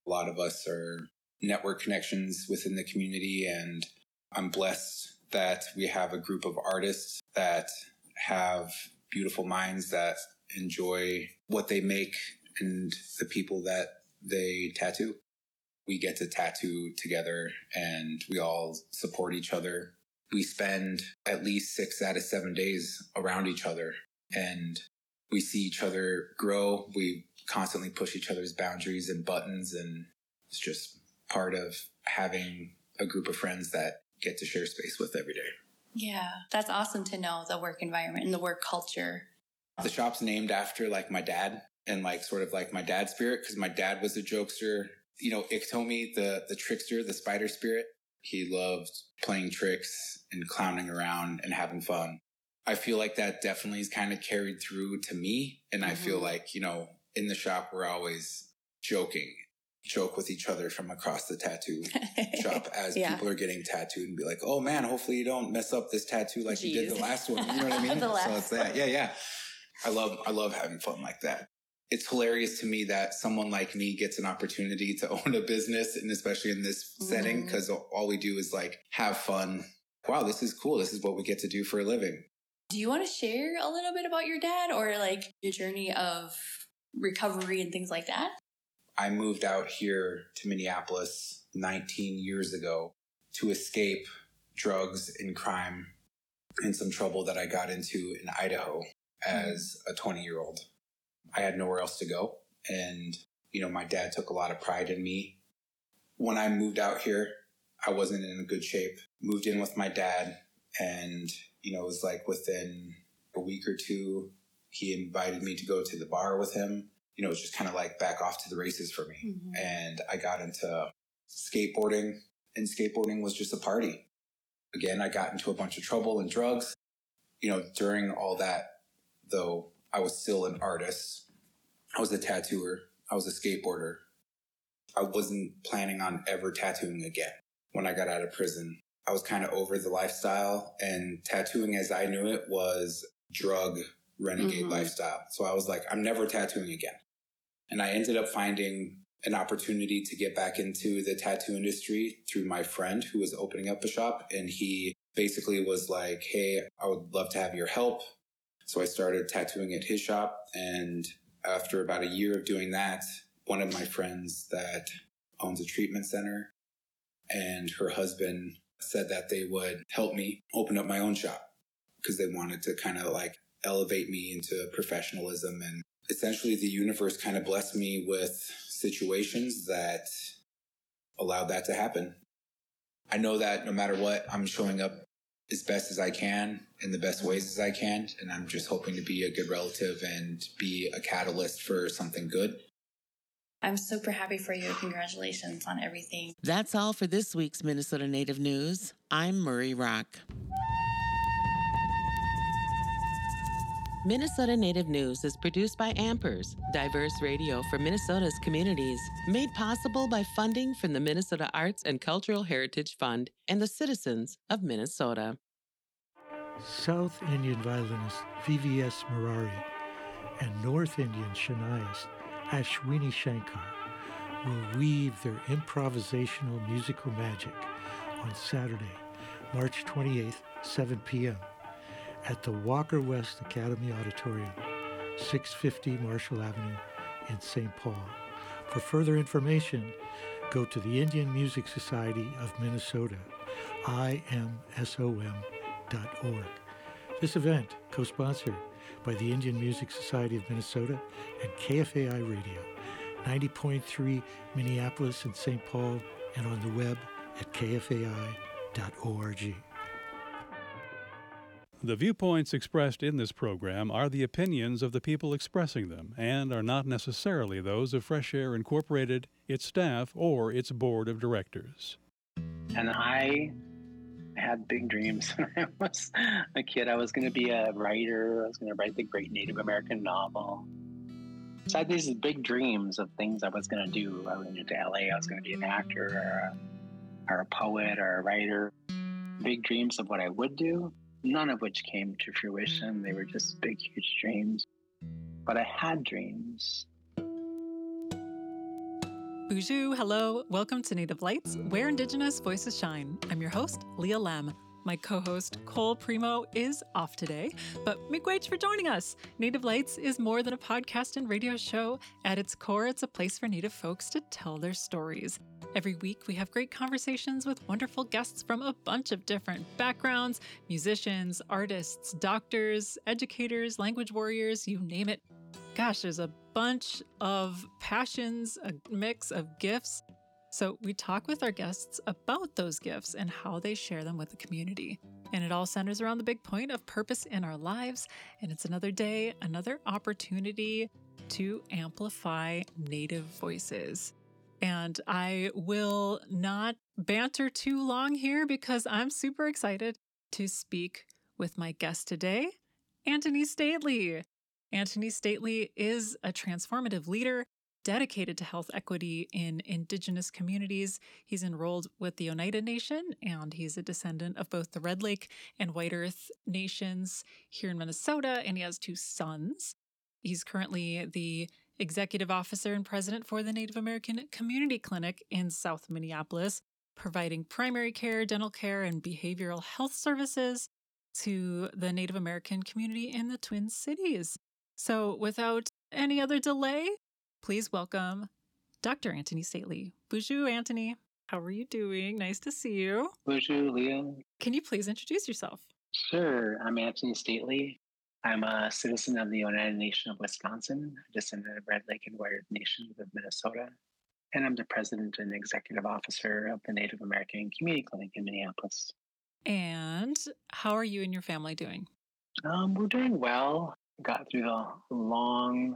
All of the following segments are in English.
A lot of us are network connections within the community, and I'm blessed that we have a group of artists that have beautiful minds that enjoy what they make and the people that they tattoo. We get to tattoo together and we all support each other. We spend at least 6 out of 7 days around each other and we see each other grow. We constantly push each other's boundaries and buttons, and it's just part of having a group of friends that get to share space with every day. Yeah, that's awesome to know the work environment and the work culture. The shop's named after like my dad and like sort of like my dad's spirit, because my dad was a jokester. You know, Iktomi, the trickster, the spider spirit, he loved playing tricks and clowning around and having fun. I feel like that definitely is kind of carried through to me. And I feel like, you know, in the shop, we're always joke with each other from across the tattoo shop as people are getting tattooed and be like, oh man, hopefully you don't mess up this tattoo like you did the last one. You know what I mean? So it's that. Yeah. I love having fun like that. It's hilarious to me that someone like me gets an opportunity to own a business, and especially in this setting, because all we do is like have fun. Wow, this is cool. This is what we get to do for a living. Do you want to share a little bit about your dad or like your journey of recovery and things like that? I moved out here to Minneapolis 19 years ago to escape drugs and crime and some trouble that I got into in Idaho as a 20-year-old. I had nowhere else to go. And, you know, my dad took a lot of pride in me. When I moved out here, I wasn't in a good shape. Moved in with my dad, and, you know, it was like within a week or two, he invited me to go to the bar with him. You know, it was just kind of like back off to the races for me. And I got into skateboarding, and skateboarding was just a party. Again, I got into a bunch of trouble and drugs. You know, during all that, though, I was still an artist. I was a tattooer. I was a skateboarder. I wasn't planning on ever tattooing again. When I got out of prison, I was kind of over the lifestyle, and tattooing as I knew it was drug renegade lifestyle. So I was like, I'm never tattooing again. And I ended up finding an opportunity to get back into the tattoo industry through my friend who was opening up a shop. And he basically was like, hey, I would love to have your help. So I started tattooing at his shop. And after about a year of doing that, one of my friends that owns a treatment center and her husband said that they would help me open up my own shop because they wanted to kind of like elevate me into professionalism. And essentially the universe kind of blessed me with situations that allowed that to happen. I know that no matter what, I'm showing up as best as I can in the best ways as I can. And I'm just hoping to be a good relative and be a catalyst for something good. I'm super happy for you. Congratulations on everything. That's all for this week's Minnesota Native News. I'm Murray Rock. Minnesota Native News is produced by Ampers, diverse radio for Minnesota's communities, made possible by funding from the Minnesota Arts and Cultural Heritage Fund and the citizens of Minnesota. South Indian violinist V.V.S. Murari and North Indian Shanaist Ashwini Shankar will weave their improvisational musical magic on Saturday, March 28th, 7 p.m. at the Walker West Academy Auditorium, 650 Marshall Avenue in St. Paul. For further information, go to the Indian Music Society of Minnesota, imsom.org. This event, co-sponsored by the Indian Music Society of Minnesota and KFAI Radio, 90.3 Minneapolis and St. Paul, and on the web at kfai.org. The viewpoints expressed in this program are the opinions of the people expressing them and are not necessarily those of Fresh Air Incorporated, its staff, or its board of directors. And I had big dreams when I was a kid. I was going to be a writer. I was going to write the great Native American novel. So I had these big dreams of things I was going to do. I went to LA. I was going to be an actor or a poet or a writer. Big dreams of what I would do, none of which came to fruition. They were just big, huge dreams. But I had dreams. Bonjour, hello, welcome to Native Lights, where Indigenous voices shine. I'm your host, Leah Lem. My co-host, Cole Primo, is off today, but miigwech for joining us. Native Lights is more than a podcast and radio show. At its core, it's a place for Native folks to tell their stories. Every week, we have great conversations with wonderful guests from a bunch of different backgrounds, musicians, artists, doctors, educators, language warriors, you name it. Gosh, there's a bunch of passions, a mix of gifts. So we talk with our guests about those gifts and how they share them with the community. And it all centers around the big point of purpose in our lives. And it's another day, another opportunity to amplify Native voices. And I will not banter too long here because I'm super excited to speak with my guest today, Antony Stately. Antony Stately is a transformative leader dedicated to health equity in Indigenous communities. He's enrolled with the Oneida Nation, and he's a descendant of both the Red Lake and White Earth nations here in Minnesota, and he has 2 sons. He's currently the executive officer and president for the Native American Community Clinic in South Minneapolis, providing primary care, dental care, and behavioral health services to the Native American community in the Twin Cities. So without any other delay, please welcome Dr. Antony Stately. Bonjour, Antony. How are you doing? Nice to see you. Bonjour, Leah. Can you please introduce yourself? Sure. I'm Antony Stately. I'm a citizen of the Oneida Nation of Wisconsin, a descendant of Red Lake and White Earth Nations of Minnesota, and I'm the president and executive officer of the Native American Community Clinic in Minneapolis. And how are you and your family doing? We're doing well. Got through the long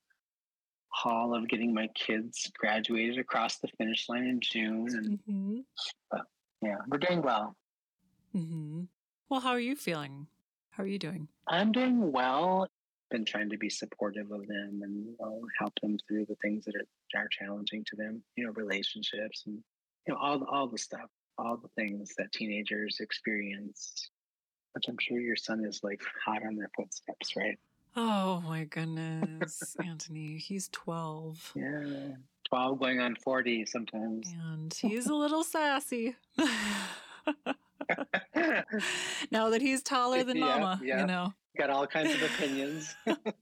haul of getting my kids graduated across the finish line in June. And yeah, we're doing well. Mm-hmm. Well, how are you feeling? How are you doing? I'm doing well. Been trying to be supportive of them and help them through the things that are challenging to them. Relationships and all the stuff, all the things that teenagers experience. Which I'm sure your son is like hot on their footsteps, right? Oh my goodness, Antony. He's 12. Yeah, 12 going on 40 sometimes. And he's a little sassy. Now that he's taller than Mama, Got all kinds of opinions.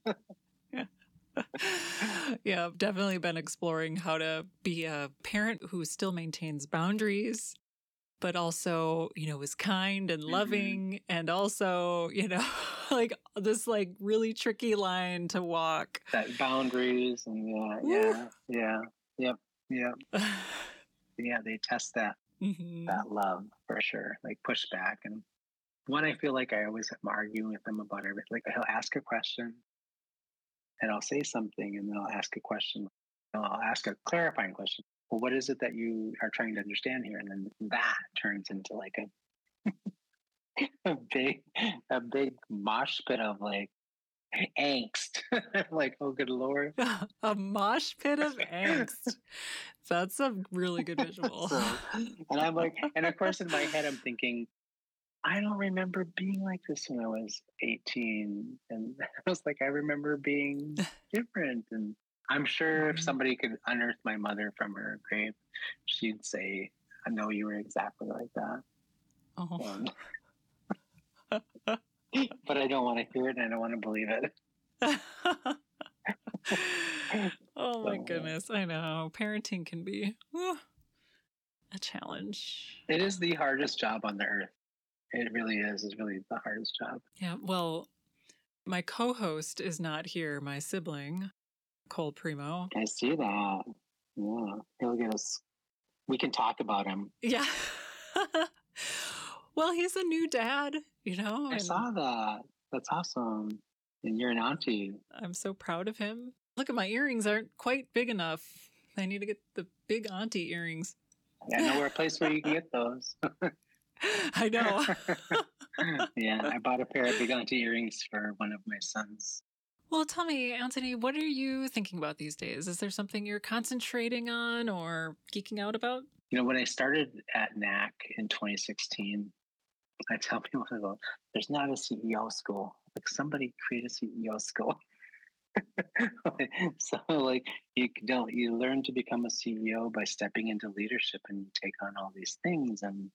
Yeah, I've definitely been exploring how to be a parent who still maintains boundaries, but also, is kind and loving, and also, like this really tricky line to walk. That boundaries and yep. Yeah, they test that that love for sure, like pushback. And one I feel like I always am arguing with them about everything. Like he'll ask a question, and I'll say something, and then I'll ask a question. And I'll ask a clarifying question. Well, what is it that you are trying to understand here? And then that turns into like a big mosh pit of like angst. Like, oh, good Lord. A mosh pit of angst. That's a really good visual. And I'm like, and of course in my head, I'm thinking, I don't remember being like this when I was 18. And I was like, I remember being different. And I'm sure if somebody could unearth my mother from her grave, she'd say, I know you were exactly like that. Oh. But I don't want to hear it and I don't want to believe it. Oh my goodness. I know. Parenting can be a challenge. It is the hardest job on the earth. It really is. It's really the hardest job. Yeah. Well, my co-host is not here, my sibling, Cole Primo. I see that. Yeah. He'll get us. We can talk about him. Yeah. Well, he's a new dad, I saw that. That's awesome. And you're an auntie. I'm so proud of him. Look, my earrings aren't quite big enough. I need to get the big auntie earrings. Yeah, I know a place where you can get those. I know. Yeah, I bought a pair of big auntie earrings for one of my sons. Well, tell me, Antony, what are you thinking about these days? Is there something you're concentrating on or geeking out about? When I started at NAC in 2016, I tell people, there's not a CEO school. Like, somebody create a CEO school. So like you learn to become a CEO by stepping into leadership, and you take on all these things, and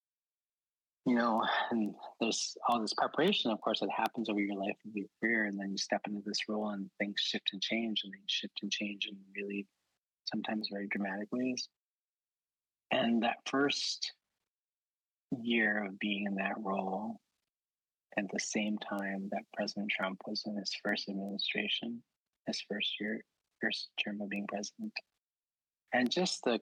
and there's all this preparation, of course, that happens over your life and your career, and then you step into this role and things shift and change, and they shift and change in really sometimes very dramatic ways. And that first year of being in that role, at the same time that President Trump was in his first administration, his first term of being president, and just the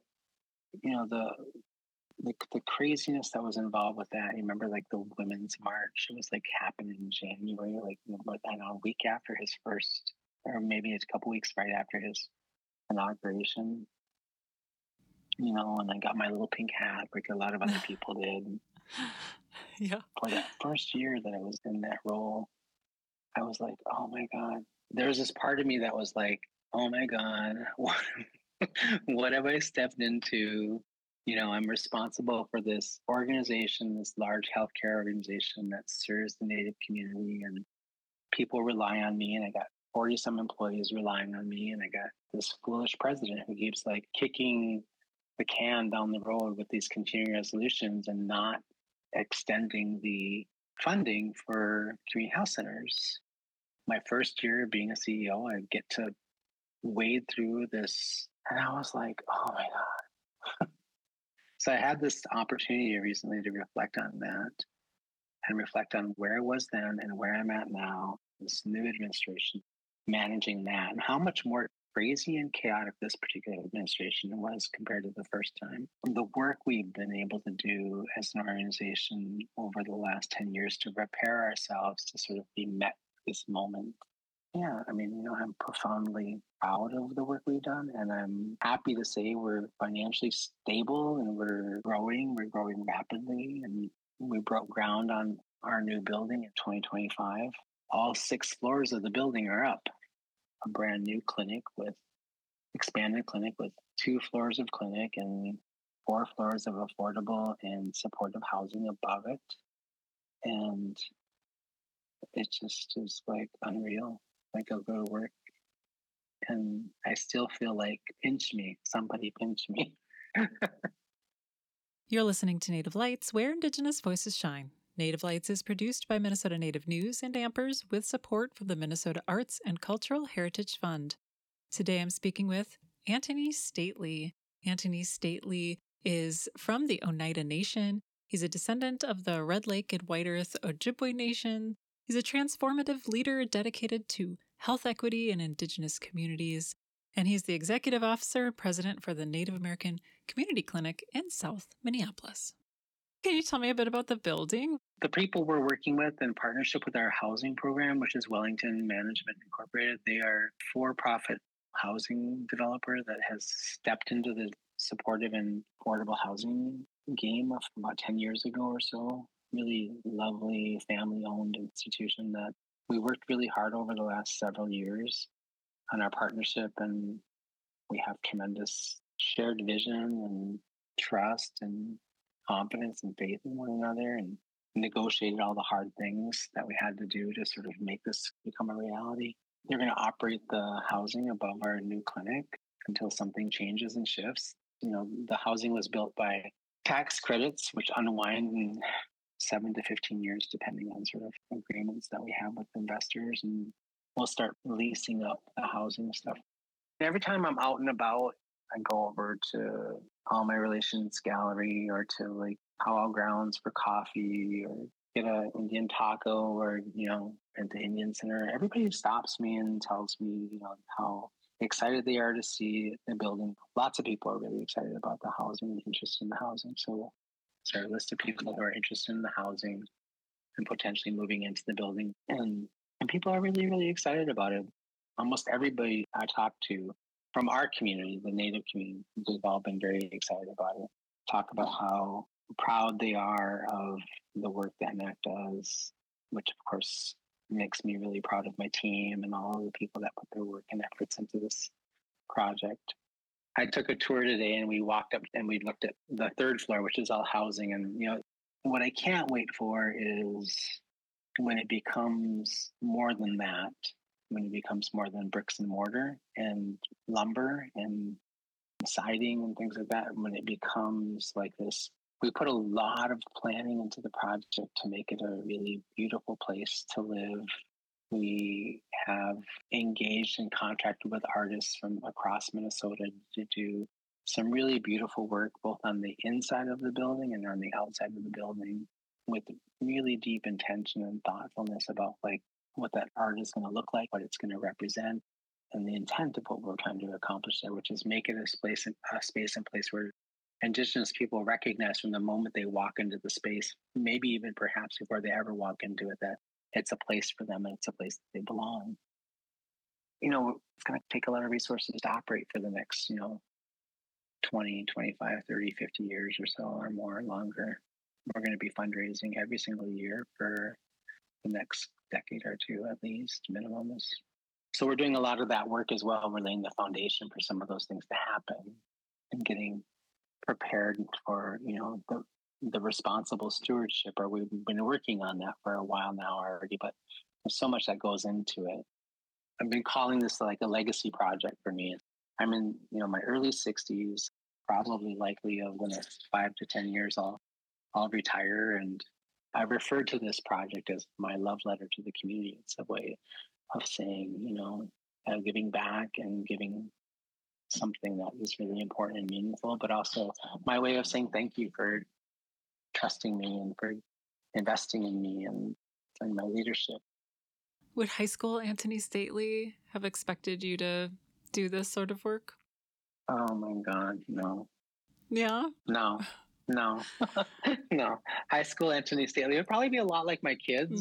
craziness that was involved with that. You remember, like, the Women's March? It was like happened in January, like I don't know, a week after his first, or maybe a couple weeks right after his inauguration. And I got my little pink hat, like a lot of other people did. Yeah. For that first year that I was in that role, I was like, oh my God. There was this part of me that was like, oh my God, what have I stepped into? I'm responsible for this organization, this large healthcare organization that serves the Native community, and people rely on me, and I got 40 some employees relying on me, and I got this foolish president who keeps like kicking the can down the road with these continuing resolutions and not extending the funding for community health centers. My first year being a CEO, I get to wade through this, and I was like, oh my God. So I had this opportunity recently to reflect on that and reflect on where I was then and where I'm at now, this new administration, managing that, and how much more crazy and chaotic this particular administration was compared to the first time. The work we've been able to do as an organization over the last 10 years to prepare ourselves to sort of be met this moment. Yeah, I mean, I'm profoundly proud of the work we've done, and I'm happy to say we're financially stable and we're growing rapidly, and we broke ground on our new building in 2025. All 6 floors of the building are up. A brand new expanded clinic with 2 floors of clinic and 4 floors of affordable and supportive housing above it. And it just is like unreal. Like, I'll go to work and I still feel like somebody pinch me. You're listening to Native Lights, where Indigenous voices shine. Native Lights is produced by Minnesota Native News and Ampers with support from the Minnesota Arts and Cultural Heritage Fund. Today I'm speaking with Antony Stately. Antony Stately is from the Oneida Nation. He's a descendant of the Red Lake and White Earth Ojibwe Nation. He's a transformative leader dedicated to health equity in Indigenous communities, and he's the executive officer and president for the Native American Community Clinic in South Minneapolis. Can you tell me a bit about the building? The people we're working with in partnership with our housing program, which is Wellington Management Incorporated, they are a for-profit housing developer that has stepped into the supportive and affordable housing game of about 10 years ago or so. Really lovely family-owned institution that we worked really hard over the last several years on our partnership, and we have tremendous shared vision and trust and confidence and faith in one another, and negotiated all the hard things that we had to do to sort of make this become a reality. They're going to operate the housing above our new clinic until something changes and shifts. The housing was built by tax credits, which unwind in 7 to 15 years, depending on sort of agreements that we have with investors, and we'll start leasing up the housing stuff. Every time I'm out and about, I go over to All My Relations Gallery or to like Powwow Grounds for coffee, or get an Indian taco, or at the Indian Center. Everybody stops me and tells me how excited they are to see the building. Lots of people are really excited about the housing, interested in the housing. So it's our list of people who are interested in the housing and potentially moving into the building. And people are really, really excited about it. Almost everybody I talk to from our community, the Native community, they've all been very excited about it. Talk about how proud they are of the work that NAC does, which of course makes me really proud of my team and all of the people that put their work and efforts into this project. I took a tour today and we walked up and we looked at the 3rd floor, which is all housing. And, what I can't wait for is when it becomes more than that, when it becomes more than bricks and mortar and lumber and siding and things like that, when it becomes like this, we put a lot of planning into the project to make it a really beautiful place to live. We have engaged and contracted with artists from across Minnesota to do some really beautiful work, both on the inside of the building and on the outside of the building, with really deep intention and thoughtfulness about like what that art is going to look like, what it's going to represent, and the intent of what we're trying to accomplish there, which is make it a space and place where Indigenous people recognize from the moment they walk into the space, maybe even perhaps before they ever walk into it, that it's a place for them and it's a place that they belong. You know, it's going to take a lot of resources to operate for the next, 20, 25, 30, 50 years or so or more, longer. We're going to be fundraising every single year for the next decade or two, at least, minimum. So we're doing a lot of that work as well. We're laying the foundation for some of those things to happen and getting prepared for, the responsible stewardship. Or we've been working on that for a while now already, but there's so much that goes into it. I've been calling this like a legacy project for me. I'm in, my early 60s, probably likely over the next 5 to 10 years, I'll retire. And I refer to this project as my love letter to the community. It's a way of saying, giving back and giving something that is really important and meaningful, but also my way of saying thank you for trusting me and for investing in me and my leadership. Would high school Antony Stately have expected you to do this sort of work? Oh my God, no. Yeah? No. No. High school Antony Stately would probably be a lot like my kids.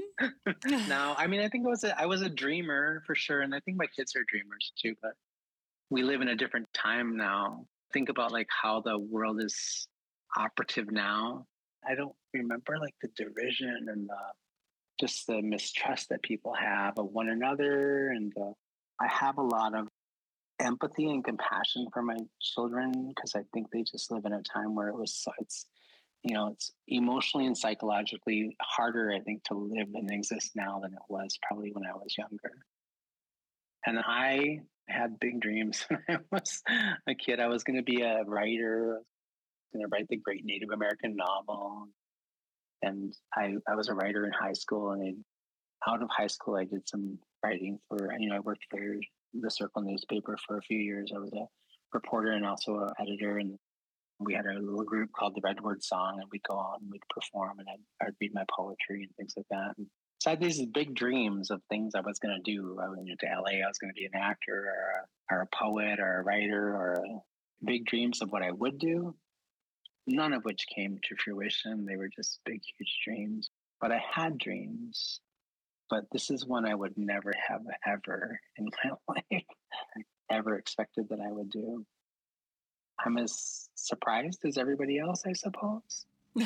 No, I mean, I think I was a dreamer for sure. And I think my kids are dreamers too, but we live in a different time now. Think about like how the world is operative now. I don't remember like the derision and just the mistrust that people have of one another. And I have a lot of empathy and compassion for my children because I think they just live in a time where it's emotionally and psychologically harder, I think, to live and exist now than it was probably when I was younger. And I had big dreams when I was a kid. I was going to be a writer. I was going to write the great Native American novel. And I was a writer in high school. And out of high school, I did some writing for, I worked for the Circle newspaper for a few years. I was a reporter and also an editor. And we had a little group called the Redwood Song. And we'd go out and we'd perform. And I'd read my poetry and things like that. And so I had these big dreams of things I was going to do. I went to LA. I was going to be an actor or a poet or a writer, or big dreams of what I would do, none of which came to fruition. They were just big, huge dreams. But I had dreams. But this is one I would never have ever in my life ever expected that I would do. I'm as surprised as everybody else, I suppose.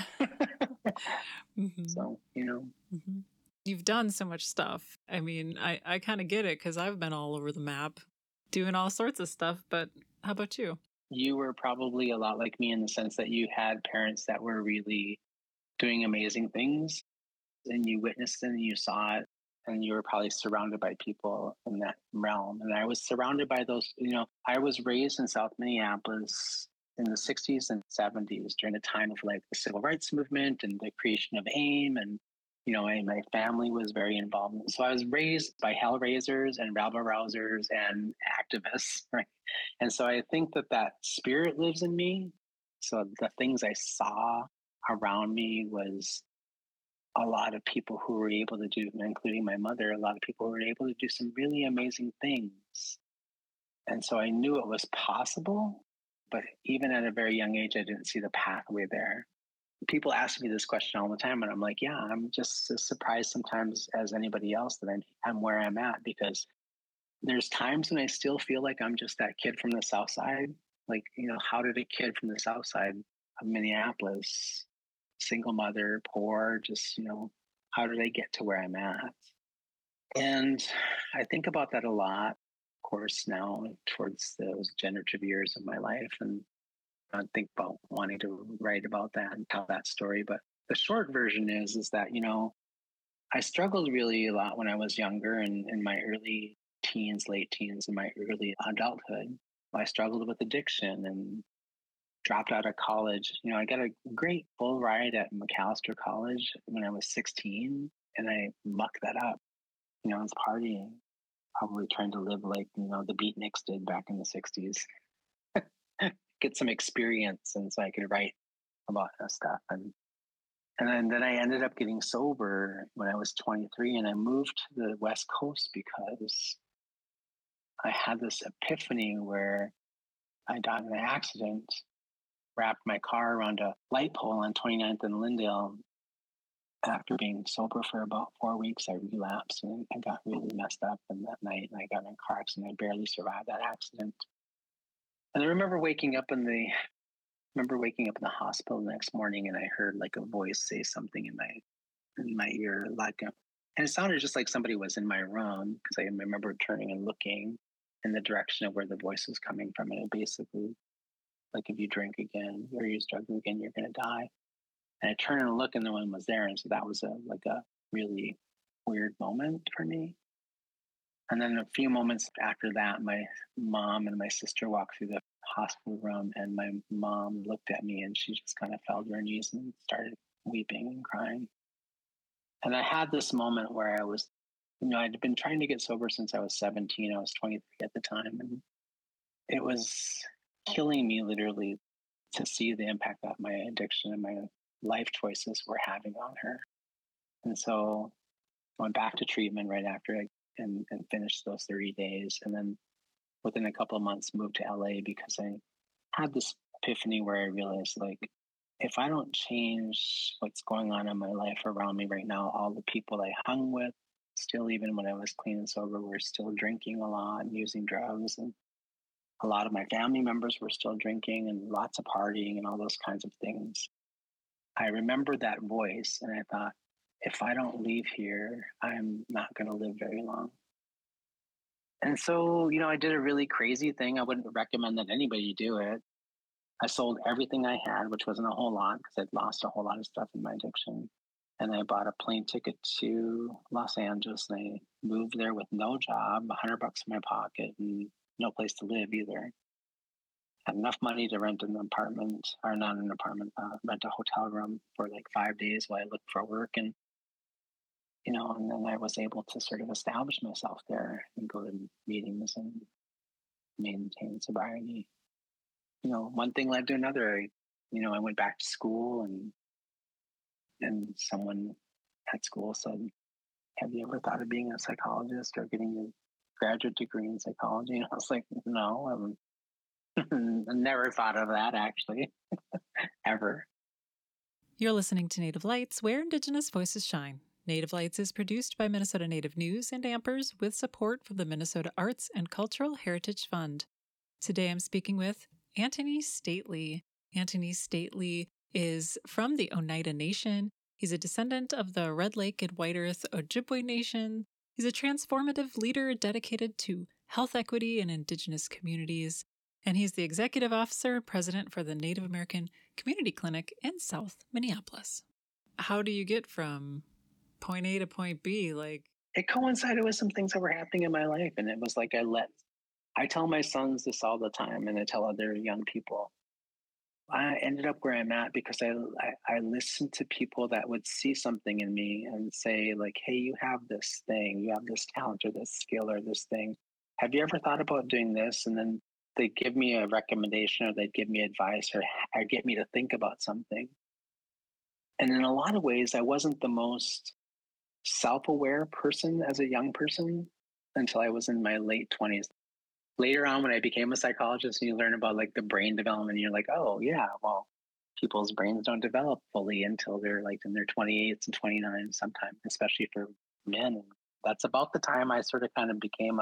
Mm-hmm. So, Mm-hmm. You've done so much stuff. I mean, I kind of get it because I've been all over the map doing all sorts of stuff. But how about you? You were probably a lot like me in the sense that you had parents that were really doing amazing things and you witnessed it and you saw it and you were probably surrounded by people in that realm. And I was surrounded by those, I was raised in South Minneapolis in the 60s and 70s during a time of like the civil rights movement and the creation of AIM. And my family was very involved. So I was raised by hellraisers and rabble-rousers and activists, right? And so I think that spirit lives in me. So the things I saw around me was a lot of people who were able to do, including my mother, a lot of people who were able to do some really amazing things. And so I knew it was possible, but even at a very young age, I didn't see the pathway there. People ask me this question all the time, and I'm like, yeah, I'm just as surprised sometimes as anybody else that I'm where I'm at, because there's times when I still feel like I'm just that kid from the South Side. Like, how did a kid from the South Side of Minneapolis, single mother, poor, just, how did I get to where I'm at? And I think about that a lot, of course, now towards those generative years of my life. And I think about wanting to write about that and tell that story. But the short version is that, I struggled really a lot when I was younger and in my early teens, late teens, and my early adulthood. I struggled with addiction and dropped out of college. I got a great full ride at Macalester College when I was 16, and I mucked that up. I was partying, probably trying to live like, the beatniks did back in the 60s. Get some experience, and so I could write about this stuff. And then I ended up getting sober when I was 23, and I moved to the West Coast because I had this epiphany where I got in an accident, wrapped my car around a light pole on 29th and Lyndale. After being sober for about 4 weeks, I relapsed and I got really messed up. And that night, I got in a car accident. I barely survived that accident. And I remember waking up in the hospital the next morning, and I heard like a voice say something in my ear, and it sounded just like somebody was in my room, because I remember turning and looking in the direction of where the voice was coming from, and it basically, like, if you drink again or use drugs again, you're going to die. And I turned and looked, and no one was there, and so that was a really weird moment for me. And then a few moments after that, my mom and my sister walked through the hospital room, and my mom looked at me and she just kind of fell to her knees and started weeping and crying. And I had this moment where I was, I'd been trying to get sober since I was 17. I was 23 at the time. And it was killing me literally to see the impact that my addiction and my life choices were having on her. And so I went back to treatment right after and finished those 30 days. And then within a couple of months, moved to LA because I had this epiphany where I realized, like, if I don't change what's going on in my life around me right now, all the people I hung with, still, even when I was clean and sober, were still drinking a lot and using drugs. And a lot of my family members were still drinking and lots of partying and all those kinds of things. I remember that voice, and I thought, if I don't leave here, I'm not going to live very long. And so, I did a really crazy thing. I wouldn't recommend that anybody do it. I sold everything I had, which wasn't a whole lot because I'd lost a whole lot of stuff in my addiction. And I bought a plane ticket to Los Angeles, and I moved there with no job, $100 in my pocket, and no place to live either. Had enough money to rent an apartment, or not an apartment, rent a hotel room for like 5 days while I looked for work. And and then I was able to sort of establish myself there and go to meetings and maintain sobriety. One thing led to another. I went back to school, and someone at school said, "Have you ever thought of being a psychologist or getting a graduate degree in psychology?" And I was like, "No, I never thought of that, actually, ever." You're listening to Native Lights, where Indigenous voices shine. Native Lights is produced by Minnesota Native News and Ampers with support from the Minnesota Arts and Cultural Heritage Fund. Today I'm speaking with Antony Stately. Antony Stately is from the Oneida Nation. He's a descendant of the Red Lake and White Earth Ojibwe Nation. He's a transformative leader dedicated to health equity in Indigenous communities. And he's the executive officer and president for the Native American Community Clinic in South Minneapolis. How do you get from point A to point B? It coincided with some things that were happening in my life. And it was like, I tell my sons this all the time, and I tell other young people. I ended up where I'm at because I listened to people that would see something in me and say, like, hey, you have this thing, you have this talent or this skill or this thing. Have you ever thought about doing this? And then they'd give me a recommendation, or they'd give me advice, or get me to think about something. And in a lot of ways, I wasn't the most self-aware person as a young person until I was in my late 20s. Later on, when I became a psychologist and you learn about like the brain development, you're like, oh yeah, well, people's brains don't develop fully until they're like in their 28s and 29s sometimes, especially for men. And that's about the time I sort of kind of became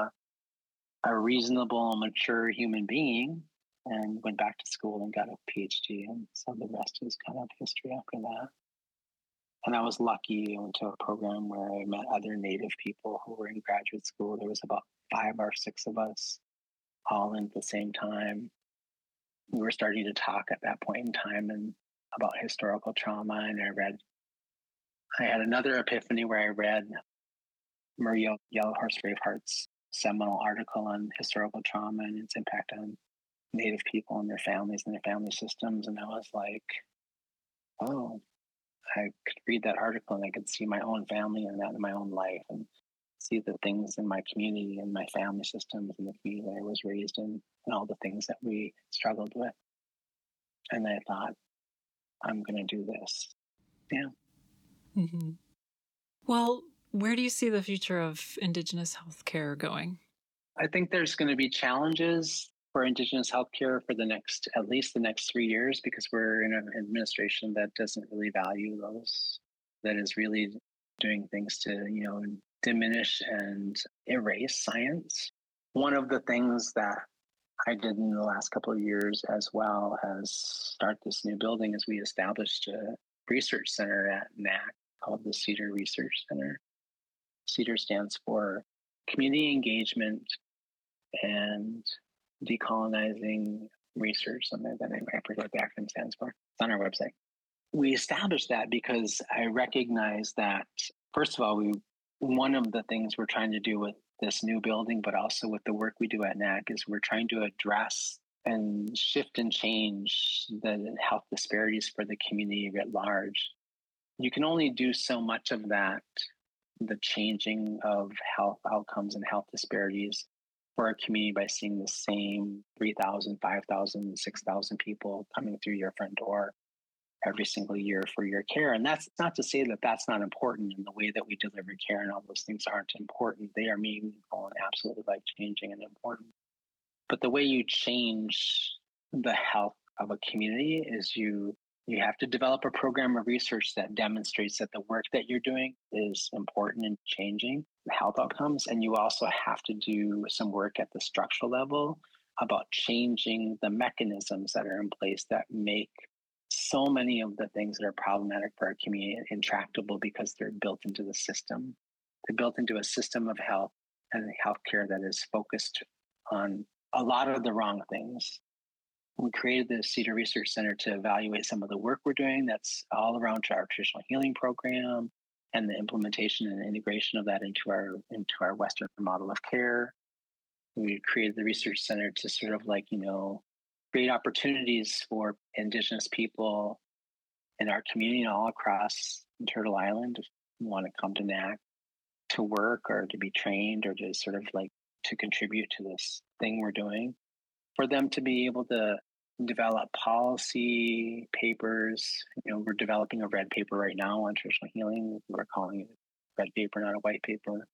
a reasonable, mature human being, and went back to school and got a PhD. And so the rest is kind of history after that. And I was lucky. I went to a program where I met other Native people who were in graduate school. There was about 5 or 6 of us, all in at the same time. We were starting to talk at that point in time and about historical trauma. And I read I had another epiphany where I read Maria Yellowhorse Braveheart's seminal article on historical trauma and its impact on Native people and their families and their family systems. And I was like, oh, I could read that article and I could see my own family and that in my own life and see the things in my community and my family systems and the community that I was raised in and all the things that we struggled with. And I thought, I'm going to do this. Yeah. Mm-hmm. Well, where do you see the future of Indigenous healthcare going? I think there's going to be challenges for Indigenous healthcare for at least the next 3 years, because we're in an administration that doesn't really value those, that is really doing things to, diminish and erase science. One of the things that I did in the last couple of years, as well as start this new building, is we established a research center at NAC called the Cedar Research Center. Cedar stands for Community Engagement and Decolonizing Research, something like that. I forget what the acronym stands for. It's on our website. We established that because I recognize that, first of all, one of the things we're trying to do with this new building, but also with the work we do at NAC, is we're trying to address and shift and change the health disparities for the community writ large. You can only do so much of that, the changing of health outcomes and health disparities for a community, by seeing the same 3,000, 5,000, 6,000 people coming through your front door every single year for your care. And that's not to say that that's not important, and the way that we deliver care and all those things aren't important. They are meaningful and absolutely life-changing and important. But the way you change the health of a community is you have to develop a program of research that demonstrates that the work that you're doing is important in changing health outcomes. And you also have to do some work at the structural level about changing the mechanisms that are in place that make so many of the things that are problematic for our community intractable, because they're built into the system. They're built into a system of health and healthcare that is focused on a lot of the wrong things. We created the Cedar Research Center to evaluate some of the work we're doing that's all around our traditional healing program and the implementation and integration of that into our Western model of care. We created the Research Center to sort of create opportunities for Indigenous people in our community and all across Turtle Island, if you want to come to NAC to work or to be trained or to sort of to contribute to this thing we're doing, for them to be able to develop policy papers. We're developing a red paper right now on traditional healing. We're calling it red paper, not a white paper.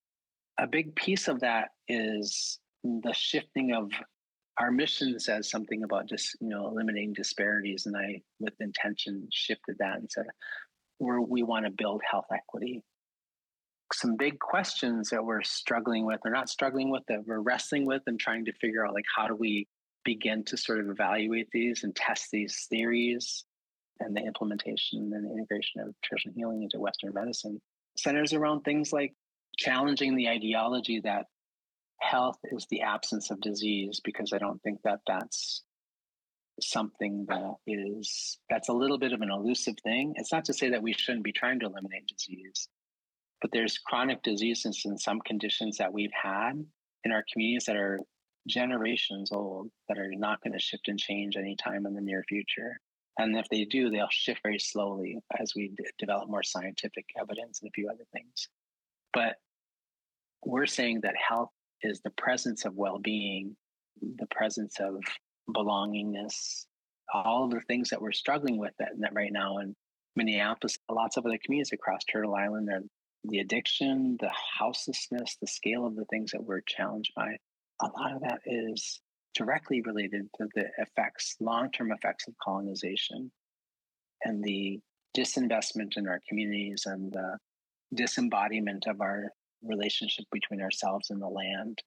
A big piece of that is the shifting of our mission. Says something about just, eliminating disparities. And I, with intention, shifted that and said, we want to build health equity. Some big questions that we're struggling with, or not struggling with, that we're wrestling with and trying to figure out, how do we begin to sort of evaluate these and test these theories, and the implementation and the integration of traditional healing into Western medicine centers around things like challenging the ideology that health is the absence of disease, because I don't think that that's something that's a little bit of an elusive thing. It's not to say that we shouldn't be trying to eliminate disease, but there's chronic diseases and some conditions that we've had in our communities that are generations old, that are not going to shift and change anytime in the near future. And if they do, they'll shift very slowly as we develop more scientific evidence and a few other things. But we're saying that health is the presence of well-being, the presence of belongingness, all of the things that we're struggling with that right now in Minneapolis, lots of other communities across Turtle Island, are the addiction, the houselessness, the scale of the things that we're challenged by. A lot of that is directly related to the effects, long-term effects of colonization and the disinvestment in our communities and the disembodiment of our relationship between ourselves and the land.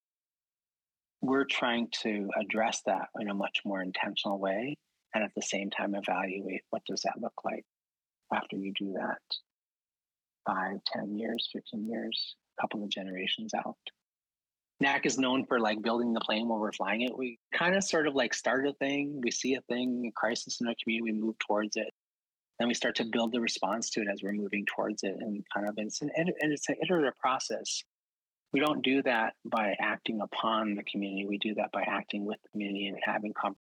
We're trying to address that in a much more intentional way, and at the same time evaluate what does that look like after you do that 5, 10 years, 15 years, a couple of generations out. NAC is known for building the plane while we're flying it. We kind of sort of start a thing, we see a thing, a crisis in our community, we move towards it. then we start to build the response to it as we're moving towards it, and it's an iterative process. We don't do that by acting upon the community. We do that by acting with the community and having